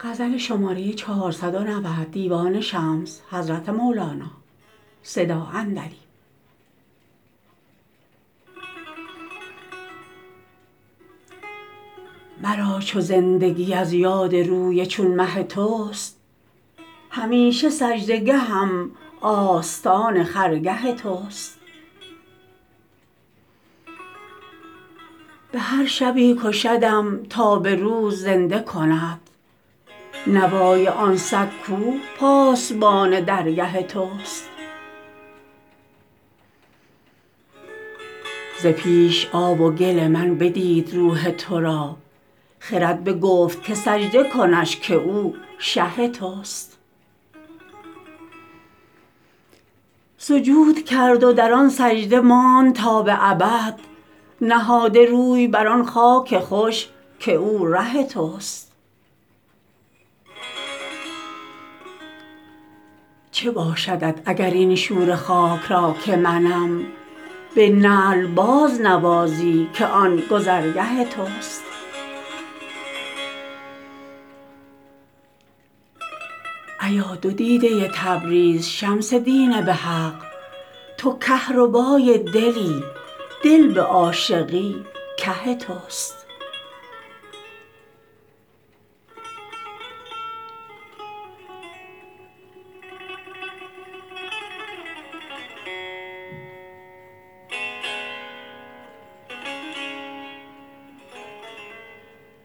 مرا چو زندگی از یاد روی چون مه توست، همیشه سجده گهم آستان خرگه توست. به هر شبی کشدم تا به روز زنده کند، نوای آن سگ کو پاسبان درگه توست. ز پیش آب و گل من بدید روح تو را، خرد بگفت که سجده کنش که او شه توست. سجود کرد و در آن سجده ماند تا به ابد، نهاده روی بر آن خاک خوش که او ره توست. چه باشدت اگر این شوره خاک را که منم، به نعل بازنوازی که آن گذرگه توست. ایا دو دیده تبریز شمس دین به حق، تو کهربای دلی، دل به عاشقی که توست.